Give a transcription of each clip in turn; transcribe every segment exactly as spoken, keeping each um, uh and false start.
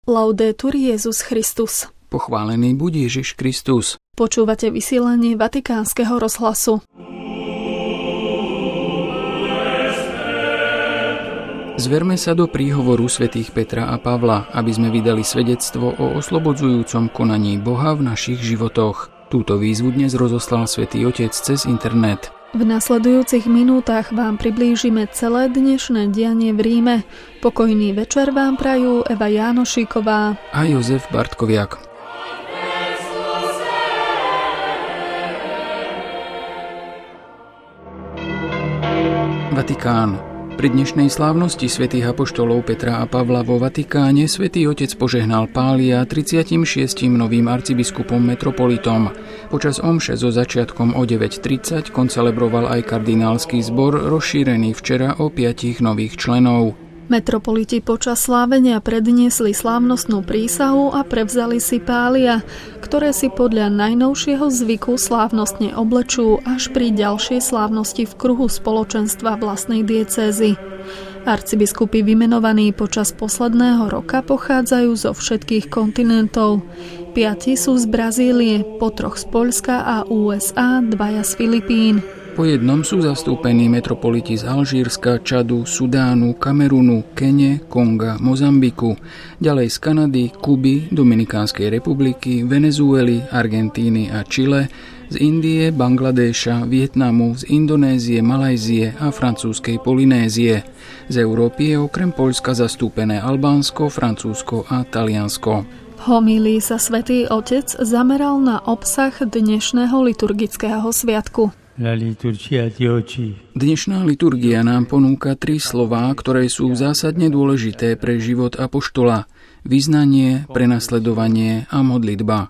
Laudetur Jesus Christus. Pochválený buď Ježiš Kristus. Počúvate vysielanie Vatikánskeho rozhlasu. Zverme sa do príhovoru svätých Petra a Pavla, aby sme vydali svedectvo o oslobodzujúcom konaní Boha v našich životoch. Túto výzvu dnes rozoslal Svätý Otec cez internet. V nasledujúcich minútach vám priblížime celé dnešné dianie v Ríme. Pokojný večer vám prajú Eva Jánošíková a Jozef Bartkoviak. Vatikán. Pri dnešnej slávnosti svätých apoštolov Petra a Pavla vo Vatikáne Svätý Otec požehnal Pália tridsiatym šiestym novým arcibiskupom metropolitom. Počas omše so začiatkom o deväť tridsať koncelebroval aj kardinálsky zbor, rozšírený včera o piatich nových členov. Metropoliti počas slávenia predniesli slávnostnú prísahu a prevzali si pália, ktoré si podľa najnovšieho zvyku slávnostne oblečú až pri ďalšej slávnosti v kruhu spoločenstva vlastnej diecézy. Arcibiskupy vymenovaní počas posledného roka pochádzajú zo všetkých kontinentov. Piati sú z Brazílie, po troch z Poľska a ú es á, dvaja z Filipín. Po jednom sú zastúpení metropoliti z Alžírska, Čadu, Sudánu, Kamerunu, Kene, Konga, Mozambiku, ďalej z Kanady, Kuby, Dominikánskej republiky, Venezuely, Argentíny a Čile, z Indie, Bangladéša, Vietnamu, z Indonézie, Malajzie a francúzskej Polynézie. Z Európy je okrem Poľska zastúpené Albánsko, Francúzsko a Taliansko. V homílii sa Svätý Otec zameral na obsah dnešného liturgického sviatku. Dnešná liturgia nám ponúka tri slová, ktoré sú zásadne dôležité pre život apoštola. Vyznanie, prenasledovanie a modlitba.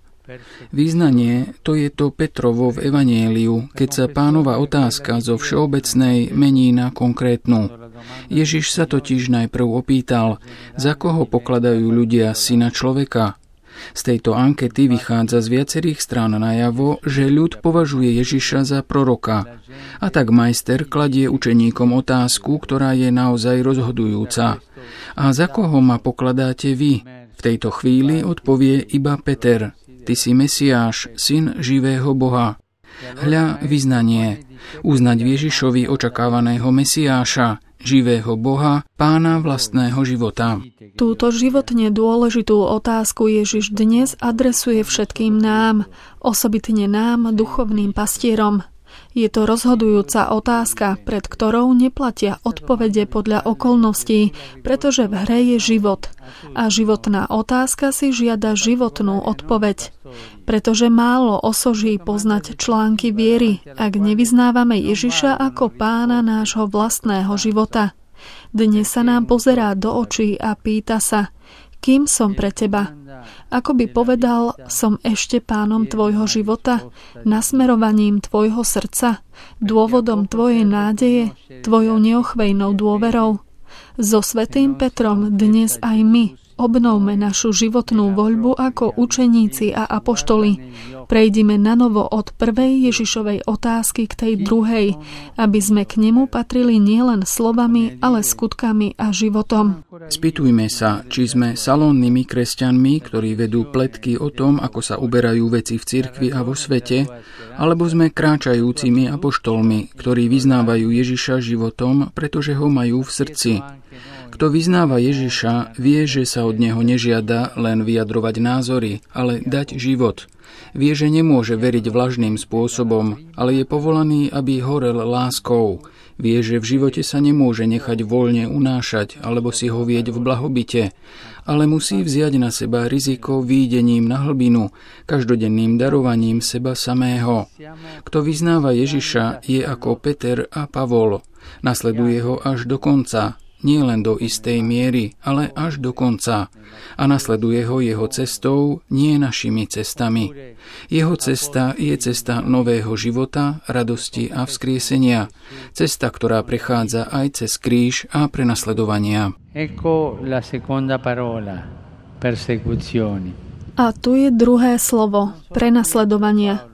Vyznanie, to je to Petrovo v Evanjeliu, keď sa Pánova otázka zo všeobecnej mení na konkrétnu. Ježiš sa totiž najprv opýtal, za koho pokladajú ľudia syna človeka. Z tejto ankety vychádza z viacerých strán najavo, že ľud považuje Ježiša za proroka. A tak majster kladie učeníkom otázku, ktorá je naozaj rozhodujúca. A za koho ma pokladáte vy? V tejto chvíli odpovie iba Peter. Ty si Mesiáš, syn živého Boha. Hľa vyznanie. Uznať Ježišovi očakávaného Mesiáša, živého Boha, Pána vlastného života. Túto životne dôležitú otázku Ježiš dnes adresuje všetkým nám, osobitne nám, duchovným pastierom. Je to rozhodujúca otázka, pred ktorou neplatia odpovede podľa okolností, pretože v hre je život. A životná otázka si žiada životnú odpoveď. Pretože málo osoží poznať články viery, ak nevyznávame Ježiša ako Pána nášho vlastného života. Dnes sa nám pozerá do očí a pýta sa, kým som pre teba? Ako by povedal, som ešte pánom tvojho života, nasmerovaním tvojho srdca, dôvodom tvojej nádeje, tvojou neochvejnou dôverou. So Svätým Petrom dnes aj my obnovme našu životnú voľbu ako učeníci a apoštoli. Prejdime na novo od prvej Ježišovej otázky k tej druhej, aby sme k nemu patrili nielen slovami, ale skutkami a životom. Spýtujme sa, či sme salónnymi kresťanmi, ktorí vedú pletky o tom, ako sa uberajú veci v cirkvi a vo svete, alebo sme kráčajúcimi apoštolmi, ktorí vyznávajú Ježiša životom, pretože ho majú v srdci. Kto vyznáva Ježiša, vie, že sa od neho nežiada len vyjadrovať názory, ale dať život. Vie, že nemôže veriť vlažným spôsobom, ale je povolaný, aby horel láskou. Vie, že v živote sa nemôže nechať voľne unášať alebo si ho vieť v blahobite, ale musí vziať na seba riziko výjdením na hlbinu, každodenným darovaním seba samého. Kto vyznáva Ježiša, je ako Peter a Pavol. Nasleduje ho až do konca. Nie len do istej miery, ale až do konca. A nasleduje ho jeho cestou, nie našimi cestami. Jeho cesta je cesta nového života, radosti a vzkriesenia. Cesta, ktorá prechádza aj cez kríž a prenasledovania. Ecco la seconda parola, persecuzioni. A tu je druhé slovo, prenasledovania.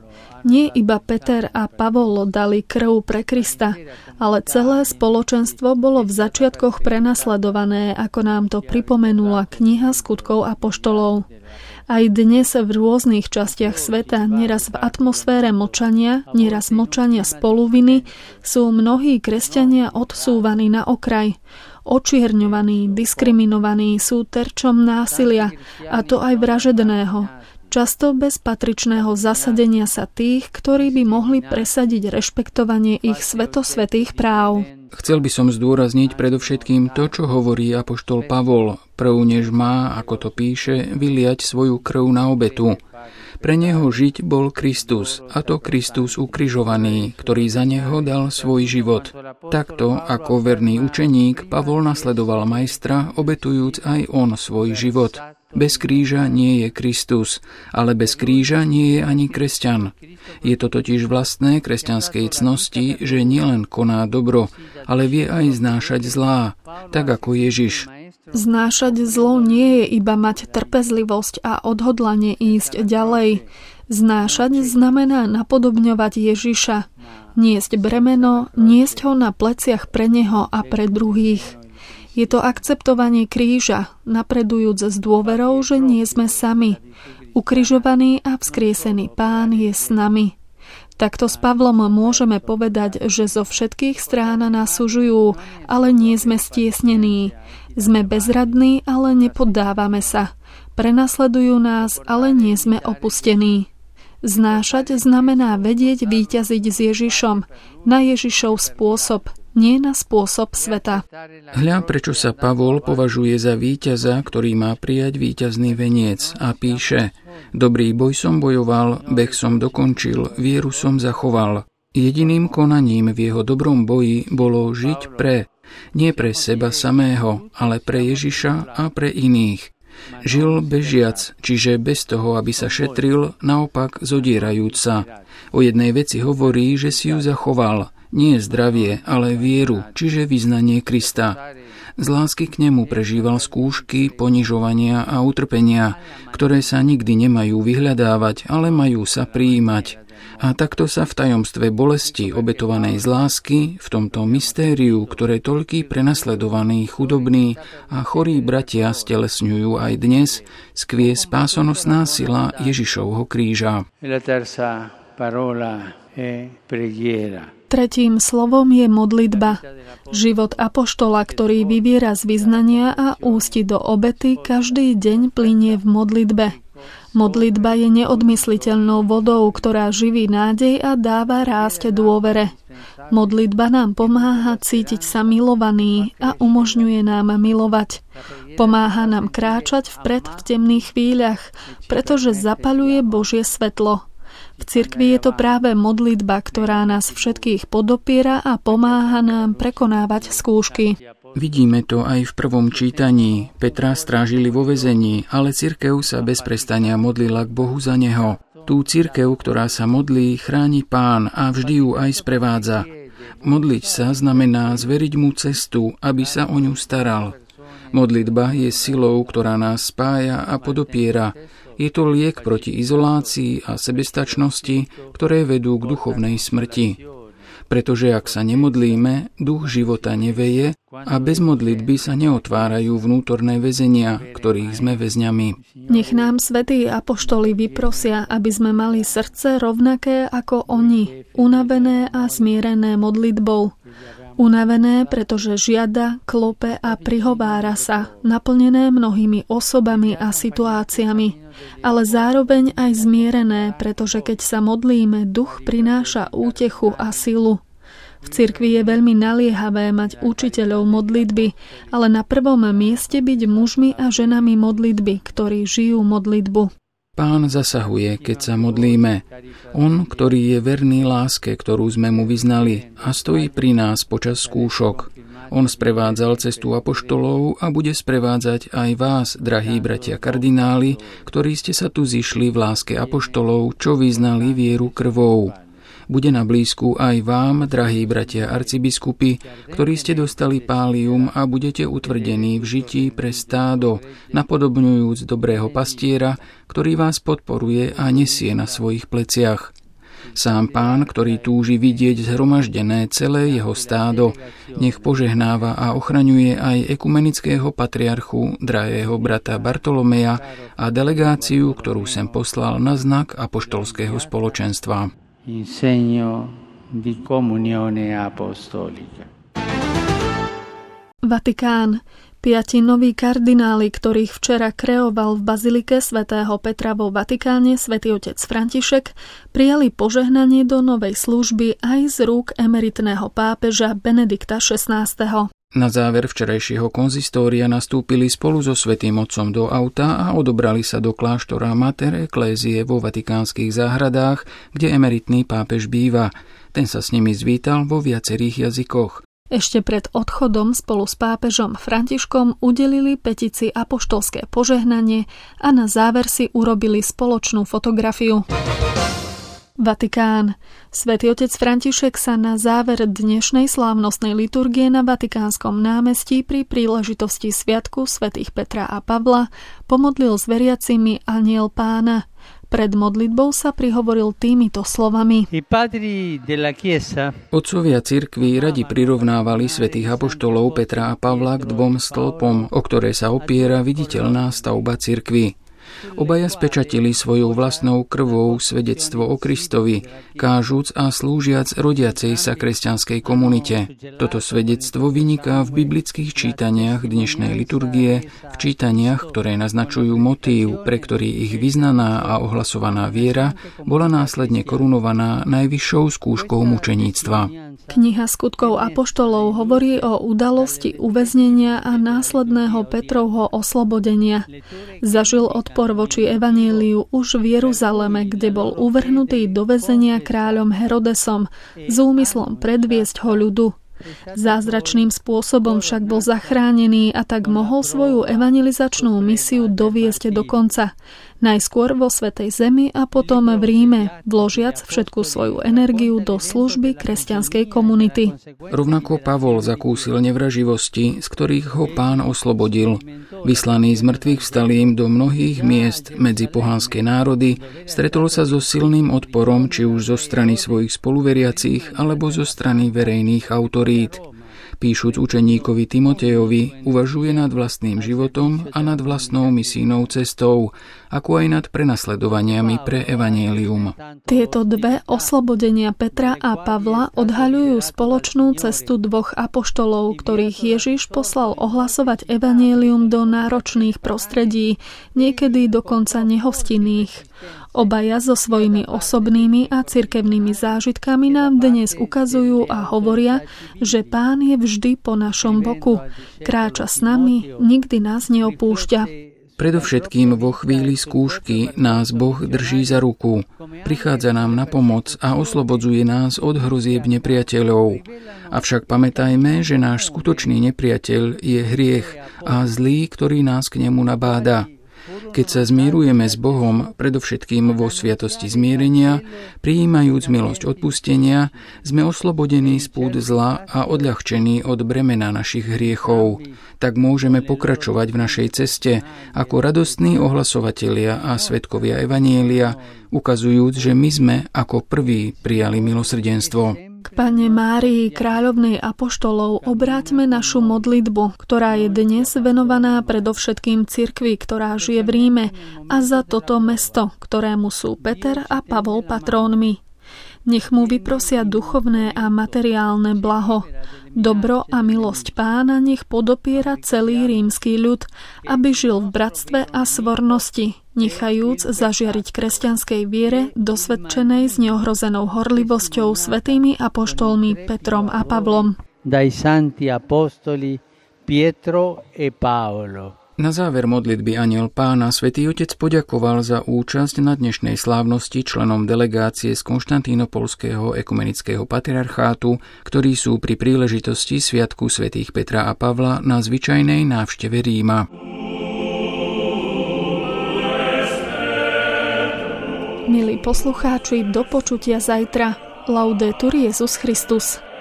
Nie iba Peter a Pavol dali krv pre Krista, ale celé spoločenstvo bolo v začiatkoch prenasledované, ako nám to pripomenula kniha Skutkov apoštolov. Aj dnes v rôznych častiach sveta, nieraz v atmosfére mlčania, nieraz mlčania spoluviny, sú mnohí kresťania odsúvaní na okraj. Očierňovaní, diskriminovaní, sú terčom násilia, a to aj vražedného. Často bez patričného zasadenia sa tých, ktorí by mohli presadiť rešpektovanie ich svetosvätých práv. Chcel by som zdôrazniť predovšetkým to, čo hovorí apoštol Pavol. Prv než má, ako to píše, vyliať svoju krv na obetu. Pre neho žiť bol Kristus, a to Kristus ukrižovaný, ktorý za neho dal svoj život. Takto, ako verný učeník, Pavol nasledoval majstra, obetujúc aj on svoj život. Bez kríža nie je Kristus, ale bez kríža nie je ani kresťan. Je to totiž vlastné kresťanskej cnosti, že nielen koná dobro, ale vie aj znášať zlá, tak ako Ježiš. Znášať zlo nie je iba mať trpezlivosť a odhodlanie ísť ďalej. Znášať znamená napodobňovať Ježiša. Niesť bremeno, niesť ho na pleciach pre neho a pre druhých. Je to akceptovanie kríža, napredujúc s dôverou, že nie sme sami. Ukrižovaný a vzkriesený Pán je s nami. Takto s Pavlom môžeme povedať, že zo všetkých strán nás sužujú, ale nie sme stiesnení. Sme bezradní, ale nepoddávame sa. Prenasledujú nás, ale nie sme opustení. Znášať znamená vedieť víťaziť s Ježišom, na Ježišov spôsob, nie na spôsob sveta. Hľa, prečo sa Pavol považuje za víťaza, ktorý má prijať víťazný veniec, a píše: Dobrý boj som bojoval, beh som dokončil, vieru som zachoval. Jediným konaním v jeho dobrom boji bolo žiť pre, nie pre seba samého, ale pre Ježiša a pre iných. Žil bežiac, čiže bez toho, aby sa šetril, naopak zodierajúc sa. O jednej veci hovorí, že si ju zachoval. Nie zdravie, ale vieru, čiže vyznanie Krista. Z lásky k nemu prežíval skúšky, ponižovania a utrpenia, ktoré sa nikdy nemajú vyhľadávať, ale majú sa prijímať. A takto sa v tajomstve bolesti obetovanej z lásky, v tomto mystériu, ktoré toľkí prenasledovaní, chudobní a chorí bratia stelesňujú aj dnes, skvie spásonosná sila Ježišovho kríža. Tretím slovom je modlitba. Život apoštola, ktorý vyviera z vyznania a ústi do obety, každý deň plynie v modlitbe. Modlitba je neodmysliteľnou vodou, ktorá živí nádej a dáva rásť dôvere. Modlitba nám pomáha cítiť sa milovaný a umožňuje nám milovať. Pomáha nám kráčať vpred v temných chvíľach, pretože zapaľuje Božie svetlo. V cirkvi je to práve modlitba, ktorá nás všetkých podopiera a pomáha nám prekonávať skúšky. Vidíme to aj v prvom čítaní. Petra strážili vo väzení, ale cirkev sa bez prestania modlila k Bohu za neho. Tú cirkev, ktorá sa modlí, chráni Pán a vždy ju aj sprevádza. Modliť sa znamená zveriť mu cestu, aby sa o ňu staral. Modlitba je silou, ktorá nás spája a podopiera. Je to liek proti izolácii a sebestačnosti, ktoré vedú k duchovnej smrti. Pretože ak sa nemodlíme, duch života neveje a bez modlitby sa neotvárajú vnútorné väzenia, ktorých sme väzňami. Nech nám svätí apoštoli vyprosia, aby sme mali srdce rovnaké ako oni, unavené a smierené modlitbou. Unavené, pretože žiada, klope a prihovára sa, naplnené mnohými osobami a situáciami, ale zároveň aj zmierené, pretože keď sa modlíme, duch prináša útechu a silu. V cirkvi je veľmi naliehavé mať učiteľov modlitby, ale na prvom mieste byť mužmi a ženami modlitby, ktorí žijú modlitbu. Pán zasahuje, keď sa modlíme. On, ktorý je verný láske, ktorú sme mu vyznali, a stojí pri nás počas skúšok. On sprevádzal cestu apoštolov a bude sprevádzať aj vás, drahí bratia kardináli, ktorí ste sa tu zišli v láske apoštolov, čo vyznali vieru krvou. Bude na blízku aj vám, drahí bratia arcibiskupy, ktorí ste dostali pálium a budete utvrdení v žití pre stádo, napodobňujúc dobrého pastiera, ktorý vás podporuje a nesie na svojich pleciach. Sám Pán, ktorý túži vidieť zhromaždené celé jeho stádo, nech požehnáva a ochraňuje aj ekumenického patriarchu, drahého brata Bartolomeja a delegáciu, ktorú sem poslal na znak apoštolského spoločenstva. In segno di comunione apostolica. Vatikán. Piati noví kardináli, ktorých včera kreoval v bazilike svätého Petra vo Vatikáne svätý otec František, prijali požehnanie do novej služby aj z rúk emeritného pápeža Benedikta šestnásteho. Na záver včerajšieho konzistória nastúpili spolu so svätým otcom do auta a odobrali sa do kláštora Mater Ecclesiae vo vatikánskych záhradách, kde emeritný pápež býva. Ten sa s nimi zvítal vo viacerých jazykoch. Ešte pred odchodom spolu s pápežom Františkom udelili petici apoštolské požehnanie a na záver si urobili spoločnú fotografiu. Vatikán. Svätý otec František sa na záver dnešnej slávnostnej liturgie na Vatikánskom námestí pri príležitosti sviatku svätých Petra a Pavla pomodlil s veriacimi Anjel Pána. Pred modlitbou sa prihovoril týmito slovami. Otcovia cirkvi radi prirovnávali svätých apoštolov Petra a Pavla k dvom stĺpom, o ktoré sa opiera viditeľná stavba cirkvi. Obaja spečatili svojou vlastnou krvou svedectvo o Kristovi, kážuc a slúžiac rodiacej sa kresťanskej komunite. Toto svedectvo vyniká v biblických čítaniach dnešnej liturgie, v čítaniach, ktoré naznačujú motív, pre ktorý ich vyznaná a ohlasovaná viera bola následne korunovaná najvyššou skúškou mučeníctva. Kniha skutkov apoštolov hovorí o udalosti uväznenia a následného Petrovho oslobodenia. Zažil odpor voči evanjeliu už v Jeruzaleme, kde bol uvrhnutý do väzenia kráľom Herodesom s úmyslom predviesť ho ľudu. Zázračným spôsobom však bol zachránený a tak mohol svoju evangelizačnú misiu doviesť do konca. Najskôr vo Svätej Zemi a potom v Ríme, vložiac všetku svoju energiu do služby kresťanskej komunity. Rovnako Pavol zakúsil nevraživosti, z ktorých ho Pán oslobodil. Vyslaný z mŕtvych vstalým do mnohých miest medzi pohanské národy, stretol sa so silným odporom, či už zo strany svojich spoluveriacich alebo zo strany verejných autorít. Píšuc učeníkovi Timotejovi, uvažuje nad vlastným životom a nad vlastnou misijnou cestou, ako aj nad prenasledovaniami pre evanjelium. Tieto dve oslobodenia Petra a Pavla odhaľujú spoločnú cestu dvoch apoštolov, ktorých Ježiš poslal ohlasovať evanjelium do náročných prostredí, niekedy dokonca nehostinných. Obaja so svojimi osobnými a cirkevnými zážitkami nám dnes ukazujú a hovoria, že Pán je vždy po našom boku. Kráča s nami, nikdy nás neopúšťa. Predovšetkým vo chvíli skúšky nás Boh drží za ruku. Prichádza nám na pomoc a oslobodzuje nás od hrozieb nepriateľov. Avšak pamätajme, že náš skutočný nepriateľ je hriech a zlý, ktorý nás k nemu nabáda. Keď sa zmierujeme s Bohom, predovšetkým vo sviatosti zmierenia, prijímajúc milosť odpustenia, sme oslobodení z pút zla a odľahčení od bremena našich hriechov. Tak môžeme pokračovať v našej ceste ako radostní ohlasovatelia a svedkovia evanjelia, ukazujúc, že my sme ako prví prijali milosrdenstvo. K Panne Márii, kráľovnej apoštolov, obráťme našu modlitbu, ktorá je dnes venovaná predovšetkým cirkvi, ktorá žije v Ríme, a za toto mesto, ktorému sú Peter a Pavol patrónmi. Nech mu vyprosia duchovné a materiálne blaho. Dobro a milosť Pána nech podopiera celý rímsky ľud, aby žil v bratstve a svornosti, nechajúc zažiariť kresťanskej viere, dosvedčenej s neohrozenou horlivosťou svätými apoštolmi Petrom a Pavlom. Dai santi apostoli Pietro e Paolo. Na záver modlitby Anjel Pána svätý Otec poďakoval za účasť na dnešnej slávnosti členom delegácie z Konštantínopolského ekumenického patriarchátu, ktorí sú pri príležitosti sviatku svätých Petra a Pavla na zvyčajnej návšteve Ríma. Milí poslucháči, do počutia zajtra. Laudetur Jesus Christus.